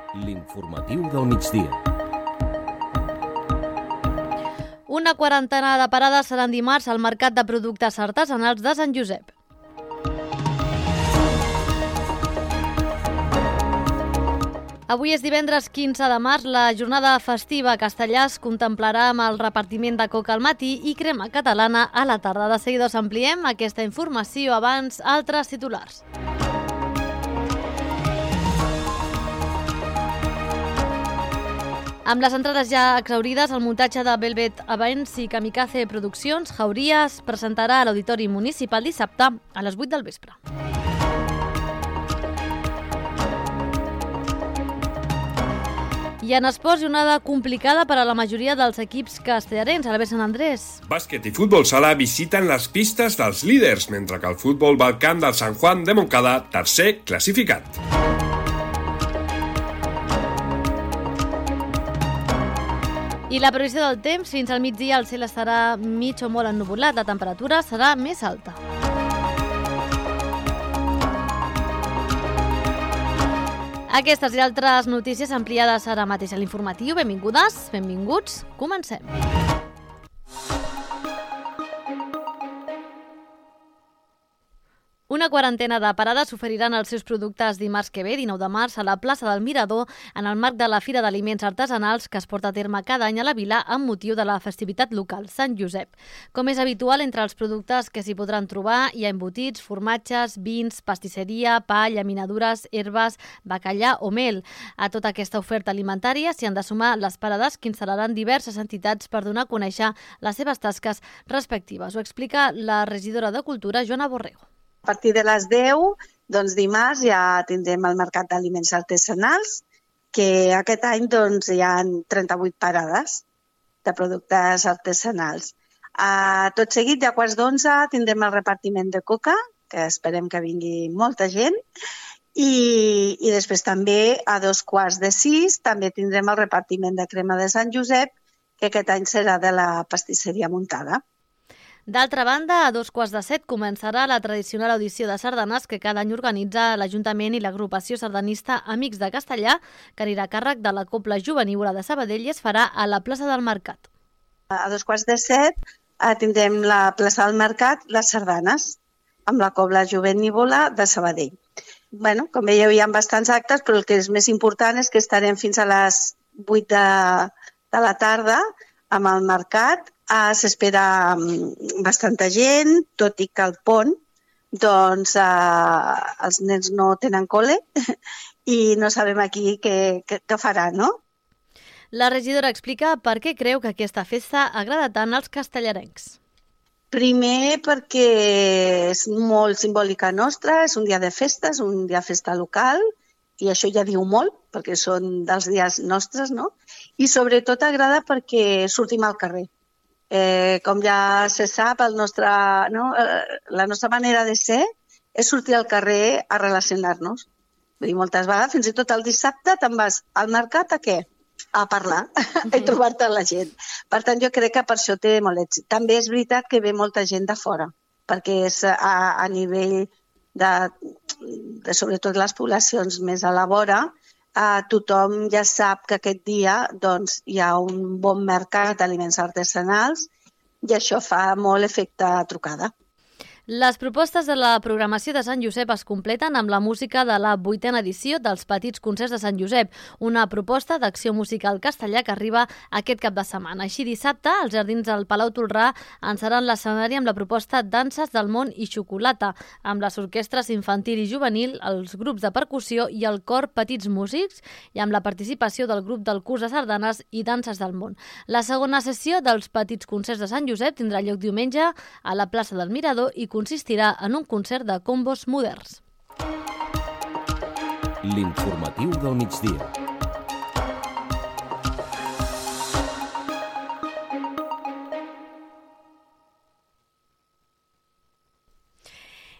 L'informatiu del migdia. Una quarantena de parades seran dimarts al Mercat de Productes Artesanals de Sant Josep. Avui és divendres 15 de març, la jornada festiva a Castellà es contemplarà amb el repartiment de coca al matí i crema catalana a la tarda. De seguida us ampliem aquesta informació, abans altres titulars. Amb les entrades ja exhaurides, el muntatge de Velvet Events i Kamikaze Produccions, Jauria es presentarà a l'Auditori Municipal dissabte a les 8 del vespre. I en esports, jornada complicada per a la majoria dels equips castellarens. A la Sant Andrés. Bàsquet i futbol sala visiten les pistes dels líders, mentre que el futbol va al camp del Sant Juan de Montcada, tercer classificat. I la previsió del temps, fins al migdia el cel estarà mig o molt ennuvolat, la temperatura serà més alta. Aquestes i altres notícies ampliades ara mateix a l'informatiu. Benvingudes, benvinguts, comencem. Una quarantena de parades oferiran els seus productes dimarts que ve, 19 de març, a la plaça del Mirador, en el marc de la Fira d'Aliments Artesanals que es porta a terme cada any a la vila amb motiu de la festivitat local, Sant Josep. Com és habitual, entre els productes que s'hi podran trobar hi ha embotits, formatges, vins, pastisseria, pa, llaminadures, herbes, bacallà o mel. A tota aquesta oferta alimentària s'hi han de sumar les parades que instal·laran diverses entitats per donar a conèixer les seves tasques respectives. Ho explica la regidora de Cultura, Joana Borrego. A partir de les 10, doncs dimarts ja tindrem el Mercat d'Aliments Artesanals, que aquest any hi ha 38 parades de productes artesanals. Tot seguit, a quarts d'11, tindrem el repartiment de coca, que esperem que vingui molta gent, i després també a 5:45 també tindrem el repartiment de crema de Sant Josep, que aquest any serà de la pastisseria Muntada. D'altra banda, a 6:45 començarà la tradicional audició de sardanes que cada any organitza l'Ajuntament i l'agrupació sardanista Amics de Castellà, que anirà a càrrec de la Cobla Juvenívola de Sabadell i es farà a la plaça del Mercat. A 6:45 tindrem la plaça del Mercat, les sardanes, amb la Cobla Juvenívola de Sabadell. Com veieu, hi ha bastants actes, però el que és més important és que estarem fins a les 8 de la tarda amb el mercat. S'espera bastanta gent, tot i que al pont els nens no tenen col·le i no sabem aquí què farà, no? La regidora explica per què creu que aquesta festa agrada tant als castellarencs. Primer perquè és molt simbòlica nostra, és un dia de festa, és un dia de festa local, i això ja diu molt, perquè són dels dies nostres, no? I sobretot agrada perquè sortim al carrer. Com ja se sap, la nostra manera de ser és sortir al carrer a relacionar-nos. Vull dir, moltes vegades, fins i tot el dissabte, te'n vas al mercat a què? A parlar, a trobar-te la gent. Per tant, jo crec que per això té molt èxit. També és veritat que ve molta gent de fora, perquè és a nivell de sobretot les poblacions més a la vora, tothom ja sap que aquest dia hi ha un bon mercat d'aliments artesanals i això fa molt efecte trucada. Les propostes de la programació de Sant Josep es completen amb la música de la 8a edició dels Petits Concerts de Sant Josep, una proposta d'acció musical castellà que arriba aquest cap de setmana. Així, dissabte, els jardins del Palau Tolrà en seran l'escenari amb la proposta Danses del Món i Xocolata, amb les orquestres infantil i juvenil, els grups de percussió i el cor Petits Músics, i amb la participació del grup del curs de sardanes i danses del món. La segona sessió dels Petits Concerts de Sant Josep tindrà lloc diumenge a la plaça del Mirador i consistirà en un concert de combos moderns. L'informatiu del migdia.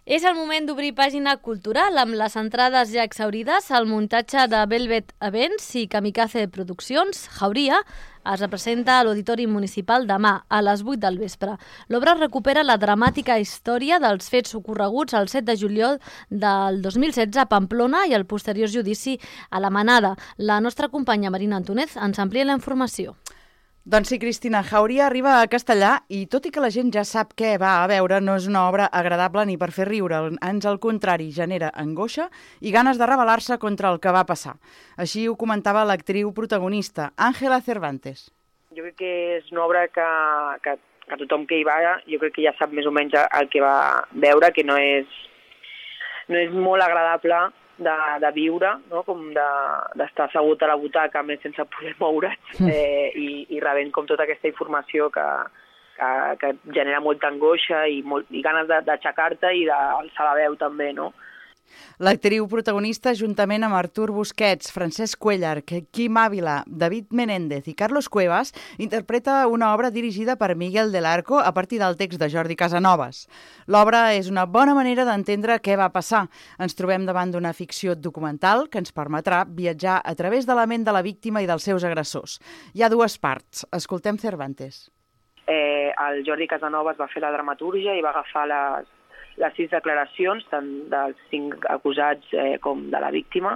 És el moment d'obrir pàgina cultural amb les entrades ja exhaurides. El muntatge de Velvet Events i Kamikaze Produccions, Jauria, es representa a l'Auditori Municipal demà, a les 8 del vespre. L'obra recupera la dramàtica història dels fets ocorreguts el 7 de juliol del 2016 a Pamplona i el posterior judici a la Manada. La nostra companya Marina Antúnez ens amplia la informació. Doncs sí, Cristina, Jauria arriba a Castellà i, tot i que la gent ja sap què va a veure, no és una obra agradable ni per fer riure. Ans al contrari, genera angoixa i ganes de rebel·lar-se contra el que va passar. Així ho comentava l'actriu protagonista, Ángela Cervantes. Jo crec que és una obra que tothom que hi va, jo crec que ja sap més o menys el que va veure, que no és molt agradable de viure, no? Com d'estar assegut a la butaca més sense poder moure's i rebent com tota aquesta informació que genera molta angoixa i ganes d'aixecar-te i d'alçar la veu també, no? L'actriu protagonista, juntament amb Artur Busquets, Francesc Cuéllar, Quim Ávila, David Menéndez i Carlos Cuevas, interpreta una obra dirigida per Miguel del Arco a partir del text de Jordi Casanovas. L'obra és una bona manera d'entendre què va passar. Ens trobem davant d'una ficció documental que ens permetrà viatjar a través de la ment de la víctima i dels seus agressors. Hi ha dues parts. Escoltem Cervantes. El Jordi Casanovas va fer la dramatúrgia i va agafar les 6 declaracions, tant dels 5 acusats com de la víctima,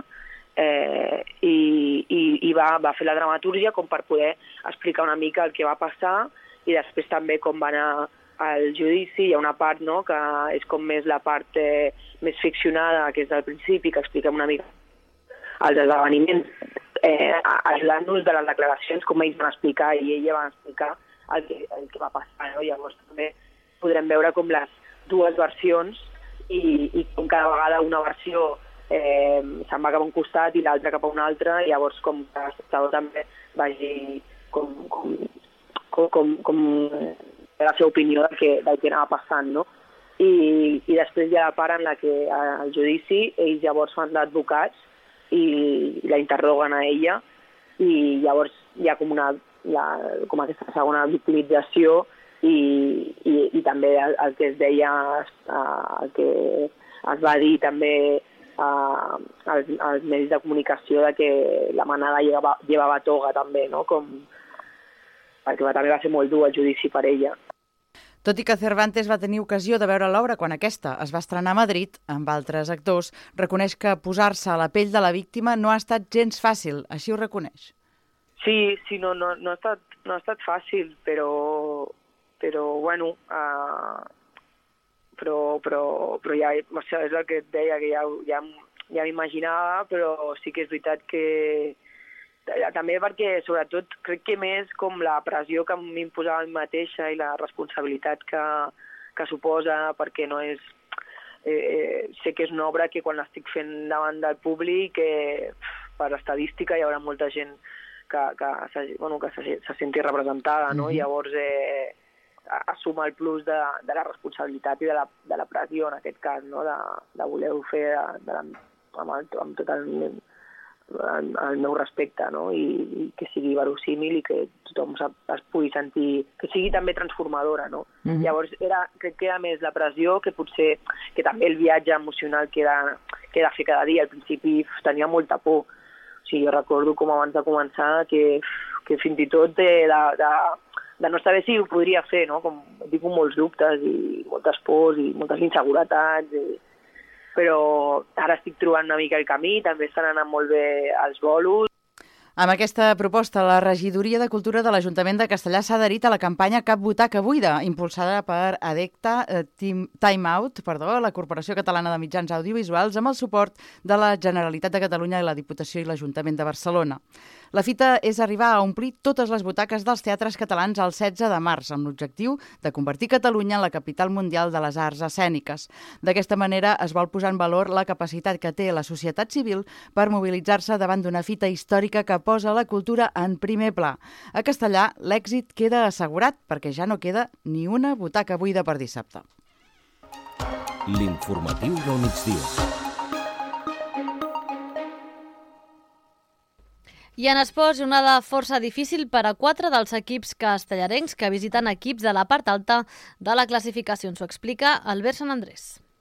i va fer la dramatúrgia com per poder explicar una mica el que va passar i després també com va anar al judici. Hi ha una part, no?, que és com més la part més ficcionada, que és del principi, que expliquem una mica els esdeveniments, ajudant-nos de les declaracions, com ells van explicar i ella van explicar el que va passar, no? Llavors també podrem veure com les dues versions i com cada vegada una versió se'n va cap a un costat i l'altra cap a un altre, i llavors com que l'espectador també vagi com la seva opinió del que anava passant, no? I després hi ha la part en la que al judici ells llavors fan d'advocats i la interroguen a ella, i llavors hi ha com aquesta segona victimització i també el que es deia, el que es va dir també als medis de comunicació, de que la Manada llevava toga també, no? Perquè també va ser molt dur el judici per ella. Tot i que Cervantes va tenir ocasió de veure l'obra quan aquesta es va estrenar a Madrid, amb altres actors, reconeix que posar-se a la pell de la víctima no ha estat gens fàcil, així ho reconeix. Sí, no ha estat fàcil, però bueno, però ja és el que et deia, que ja m'imaginava, però sí que és veritat que també perquè, sobretot, crec que més com la pressió que m'imposava a mi mateixa i la responsabilitat que suposa, perquè no és... sé que és una obra que quan l'estic fent davant del públic, per estadística hi haurà molta gent que se senti representada, no? Llavors assuma el plus de la responsabilitat i de la pressió, en aquest cas, no? De voler-ho fer amb tot el meu respecte, no? I que sigui verosímil i que tothom es pugui sentir, que sigui també transformadora, no? Llavors crec que era més la pressió que potser que també el viatge emocional que era fer cada dia. Al principi tenia molta por. O sigui, jo recordo com abans de començar que fins i tot de no saber si ho podria fer, no? Com dic, amb molts dubtes i moltes pors i moltes inseguretats, però ara estic trobant una mica el camí, també estan anant molt bé els bolos. Amb aquesta proposta, la Regidoria de Cultura de l'Ajuntament de Castellà s'ha adherit a la campanya Cap butaca buida, impulsada per ADECTA, Time Out, la Corporació Catalana de Mitjans Audiovisuals, amb el suport de la Generalitat de Catalunya i la Diputació i l'Ajuntament de Barcelona. La fita és arribar a omplir totes les butaques dels teatres catalans el 16 de març, amb l'objectiu de convertir Catalunya en la capital mundial de les arts escèniques. D'aquesta manera es vol posar en valor la capacitat que té la societat civil per mobilitzar-se davant d'una fita històrica que posa la cultura en primer pla. A Castellà, l'èxit queda assegurat perquè ja no queda ni una butaca buida per dissabte. L'informatiu del migdia. I en esports, jornada força difícil per a 4 dels equips castellarencs que visiten equips de la part alta de la classificació. Ens ho explica Albert Sant Andrés.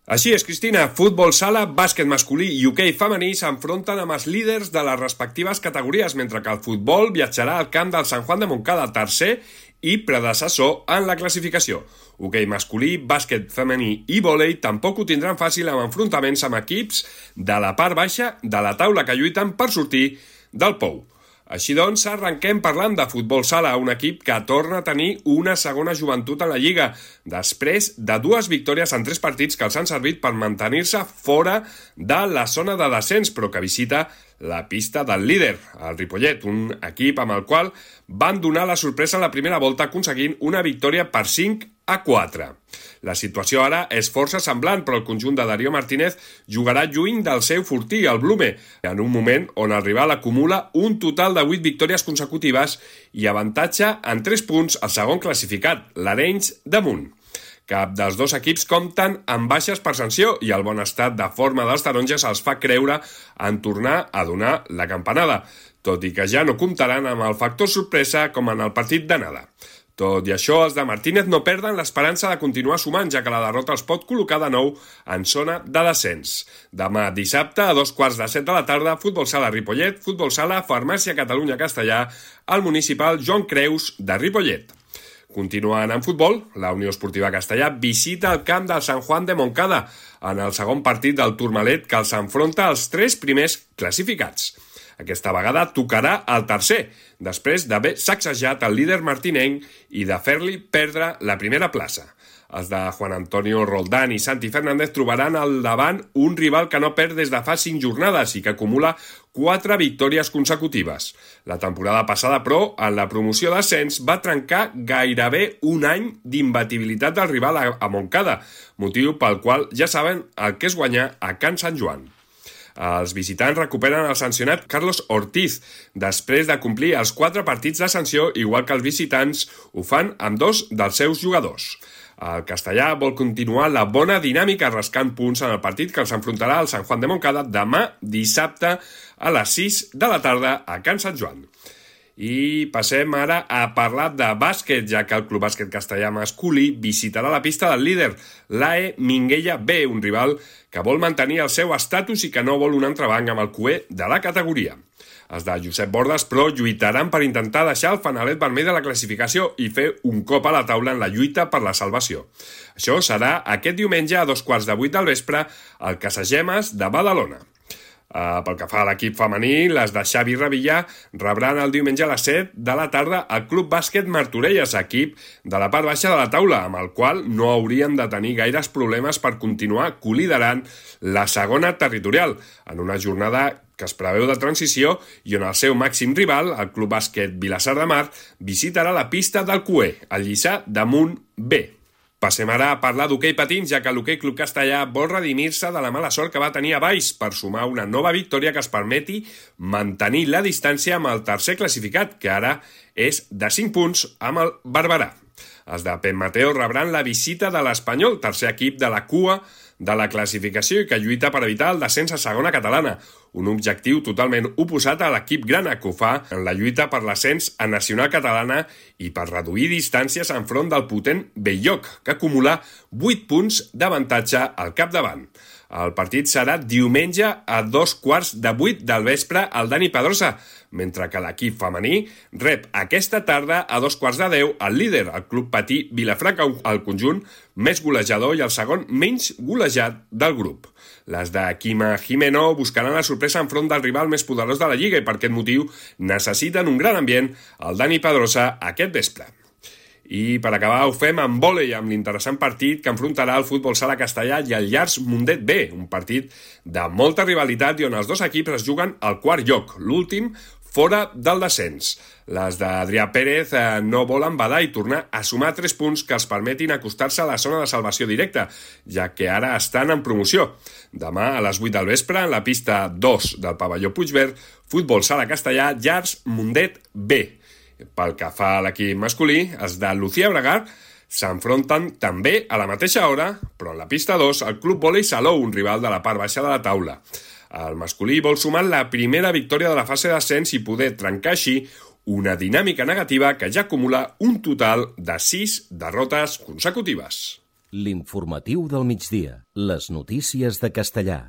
Així és, Cristina, futbol sala, bàsquet masculí i hoquei femení s'enfronten amb els líders de les respectives categories, mentre que el futbol viatjarà al camp del San Juan de Moncada, tercer i predecessor en la classificació. Hoquei masculí, bàsquet femení i vòlei tampoc ho tindran fàcil amb enfrontaments amb equips de la part baixa de la taula que lluiten per sortir del pou. Així doncs, arrenquem parlant de futbol sala, un equip que torna a tenir una segona joventut en la Lliga, després de 2 victòries en 3 partits que els han servit per mantenir-se fora de la zona de descens, però que visita la pista del líder, el Ripollet, un equip amb el qual van donar la sorpresa en la primera volta aconseguint una victòria per 5-4. La situació ara és força semblant, però el conjunt de Darío Martínez jugarà lluny del seu fortí, el Blume, en un moment on el rival acumula un total de 8 victòries consecutives i avantatge en 3 punts al segon classificat, l'Arenys de Munt. Cap dels dos equips compten amb baixes per sanció i el bon estat de forma dels taronges els fa creure en tornar a donar la campanada, tot i que ja no comptaran amb el factor sorpresa com en el partit d'anada. Tot i això, els de Martínez no perden l'esperança de continuar sumant, ja que la derrota els pot col·locar de nou en zona de descens. Demà dissabte, a 7:15 de la tarda, futbol sala Ripollet, futbol sala Farmàcia Catalunya Castellà, al municipal Joan Creus de Ripollet. Continuant en futbol, la Unió Esportiva Castellà visita el camp del San Juan de Moncada en el segon partit del Tourmalet que els enfronta als 3 primers classificats. Aquesta vegada tocarà el tercer, després d'haver sacsejat el líder martinenc i de fer-li perdre la primera plaça. Els de Juan Antonio Roldán i Santi Fernández trobaran al davant un rival que no perd des de fa 5 jornades i que acumula 4 victòries consecutives. La temporada passada, però, en la promoció d'ascens va trencar gairebé un any d'imbatibilitat del rival a Montcada, motiu pel qual ja saben el que és guanyar a Can Sant Joan. Els visitants recuperen el sancionat Carlos Ortiz després de complir els 4 partits de sanció, igual que els visitants ho fan amb 2 dels seus jugadors. El castellà vol continuar la bona dinàmica rascant punts en el partit que els enfrontarà al San Juan de Moncada demà dissabte a les 6 de la tarda a Can Sant Joan. I passem ara a parlar de bàsquet, ja que el Club Bàsquet Castellà masculí visitarà la pista del líder, l'AE Minguella B, un rival que vol mantenir el seu estatus i que no vol un entrebanc amb el cué de la categoria. Els de Josep Bordes, però, lluitaran per intentar deixar el fanalet vermell de la classificació i fer un cop a la taula en la lluita per la salvació. Això serà aquest diumenge a 7:15 del vespre al Casagemes de Badalona. Pel que fa a l'equip femení, les de Xavi Revillà rebran el diumenge a les 7 de la tarda al Club Bàsquet Martorelles, equip de la part baixa de la taula, amb el qual no haurien de tenir gaires problemes per continuar coliderant la segona territorial, en una jornada que es preveu de transició i on el seu màxim rival, el Club Bàsquet Vilassar de Mar, visitarà la pista del Cué, el Lliçà de Munt B. Passem ara a parlar d'hoquei patins, ja que l'Hoquei Club Castellà vol redimir-se de la mala sort que va tenir a Valls per sumar una nova victòria que es permeti mantenir la distància amb el tercer classificat, que ara és de 5 punts amb el Barberà. Els de Pep Mateo rebran la visita de l'Espanyol, tercer equip de la cua de la classificació i que lluita per evitar el descens a segona catalana, un objectiu totalment oposat a l'equip grana que ho fa en la lluita per l'ascens a nacional catalana i per reduir distàncies enfront del potent Belloc, que acumula 8 punts d'avantatge al capdavant. El partit serà diumenge a 7:15 del vespre al Dani Pedrosa, mentre que l'equip femení rep aquesta tarda a 9:15 el líder, el Club Patí Vilafranca, el conjunt més golejador i el segon menys golejat del grup. Les de Quima Jimeno buscaran la sorpresa enfront del rival més poderós de la Lliga i per aquest motiu necessiten un gran ambient al Dani Pedrosa aquest vespre. I per acabar ho fem amb vòlei, amb l'interessant partit que enfrontarà el futbol sala castellà i el Llars Mundet B, un partit de molta rivalitat i on els dos equips es juguen al quart lloc, l'últim fora del descens. Les d'Adrià Pérez no volen badar i tornar a sumar 3 punts que els permetin acostar-se a la zona de salvació directa, ja que ara estan en promoció. Demà a les 8 del vespre, en la pista 2 del pavelló Puigverd, futbol sala castellà, Llars Mundet B. Pel que fa a l'equip masculí, els de Lucía Bregar s'enfronten també a la mateixa hora, però en la pista 2, el Club Vòlei Salou, un rival de la part baixa de la taula. El masculí vol sumar la primera victòria de la fase d'ascens i poder trencar així una dinàmica negativa que ja acumula un total de 6 derrotes consecutives. L'informatiu del migdia. Les notícies de Castellà.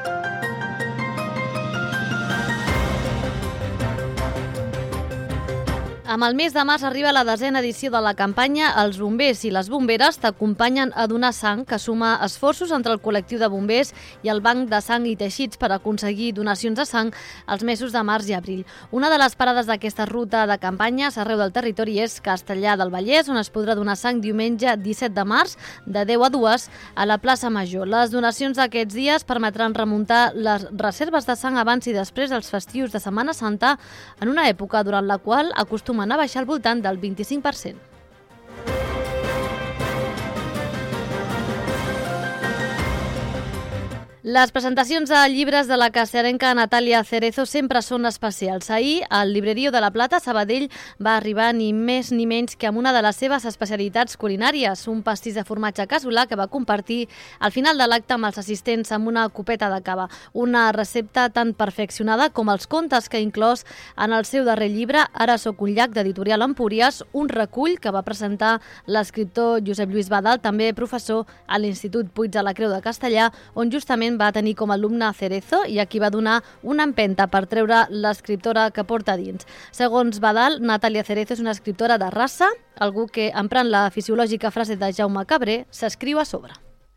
Amb el mes de març arriba la 10a edició de la campanya Els bombers i les bomberes t'acompanyen a donar sang, que suma esforços entre el col·lectiu de bombers i el Banc de Sang i Teixits per aconseguir donacions de sang els mesos de març i abril. Una de les parades d'aquesta ruta de campanyes arreu del territori és Castellar del Vallès, on es podrà donar sang diumenge 17 de març de 10 a 2 a la plaça Major. Les donacions d'aquests dies permetran remuntar les reserves de sang abans i després dels festius de Setmana Santa, en una època durant la qual acostumen a baixar al voltant del 25%. Les presentacions de llibres de la castellerenca Natàlia Cerezo sempre són especials. Ahir, al Librerío de la Plata, Sabadell, va arribar ni més ni menys que amb una de les seves especialitats culinàries, un pastís de formatge casolà que va compartir al final de l'acte amb els assistents amb una copeta de cava. Una recepta tan perfeccionada com els contes que ha inclòs en el seu darrer llibre, Ara soc un llac, d'Editorial Empúries, un recull que va presentar l'escriptor Josep Lluís Badal, també professor a l'Institut Puig de la Creu de Castellà, on justament va tenir com a alumne Cerezo i a qui va donar una empenta per treure l'escriptora que porta dins. Segons Badal, Natàlia Cerezo és una escriptora de raça, algú que, emprant la fisiològica frase de Jaume Cabré, s'escriu a sobre.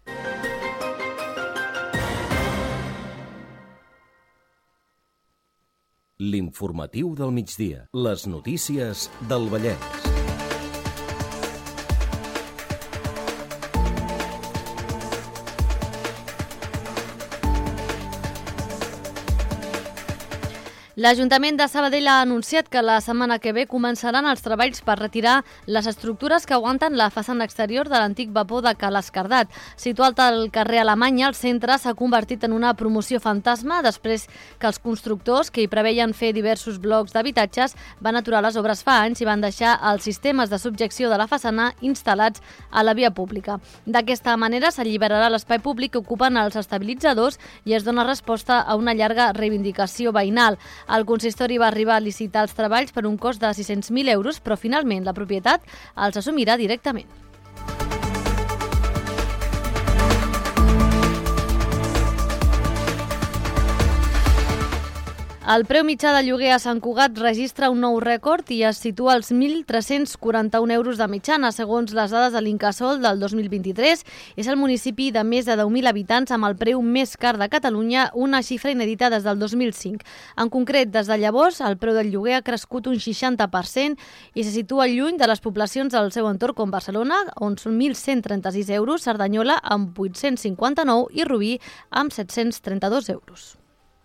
L'informatiu del migdia. Les notícies del Vallès. L'Ajuntament de Sabadell ha anunciat que la setmana que ve començaran els treballs per retirar les estructures que aguanten la façana exterior de l'antic vapor de Ca l'Escardat. Situat al carrer Alemanya, el centre s'ha convertit en una promoció fantasma després que els constructors, que hi preveien fer diversos blocs d'habitatges, van aturar les obres fa anys i van deixar els sistemes de subjecció de la façana instal·lats a la via pública. D'aquesta manera s'alliberarà l'espai públic que ocupen els estabilitzadors i es dona resposta a una llarga reivindicació veïnal. El consistori va arribar a licitar els treballs per un cost de 600.000 euros, però finalment la propietat els assumirà directament. El preu mitjà de lloguer a Sant Cugat registra un nou rècord i es situa als 1.341 euros de mitjana. Segons les dades de l'Incasòl del 2023, és el municipi de més de 10.000 habitants amb el preu més car de Catalunya, una xifra inèdita des del 2005. En concret, des de llavors, el preu del lloguer ha crescut un 60% i se situa lluny de les poblacions del seu entorn com Barcelona, on són 1.136 euros, Cerdanyola amb 859 i Rubí amb 732 euros.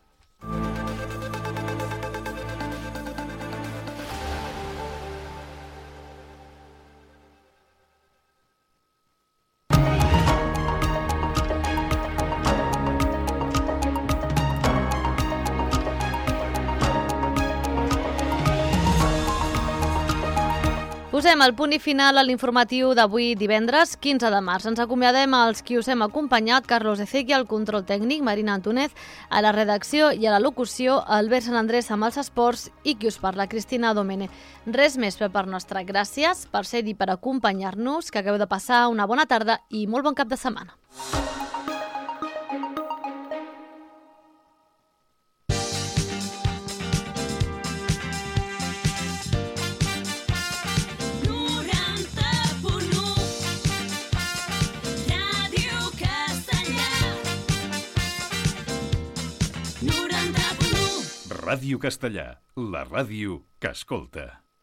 Posem el punt i final a l'informatiu d'avui divendres 15 de març. Ens acomiadem als qui us hem acompanyat, Carlos Ezequiel, al control tècnic, Marina Antúnez, a la redacció i a la locució, Albert Sant Andrés amb els esports i qui us parla, Cristina Domene. Res més per part nostra. Gràcies per ser-hi, per acompanyar-nos, que acabeu de passar una bona tarda i molt bon cap de setmana. Ràdio Castellà, la ràdio que escolta.